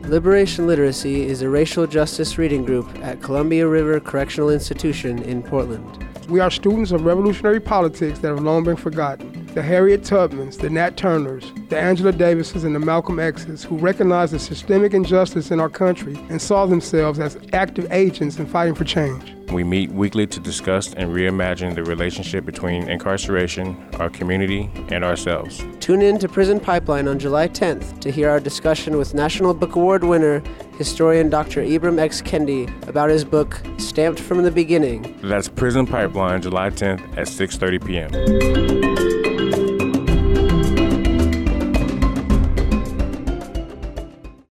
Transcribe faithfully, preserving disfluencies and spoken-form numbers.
Liberation Literacy is a racial justice reading group at Columbia River Correctional Institution in Portland. We are students of revolutionary politics that have long been forgotten. The Harriet Tubmans, the Nat Turners, the Angela Davises, and the Malcolm X's, who recognized the systemic injustice in our country and saw themselves as active agents in fighting for change. We meet weekly to discuss and reimagine the relationship between incarceration, our community, and ourselves. Tune in to Prison Pipeline on July tenth to hear our discussion with National Book Award winner, historian Doctor Ibram X. Kendi, about his book, Stamped from the Beginning. That's Prison Pipeline, July tenth at six thirty p.m.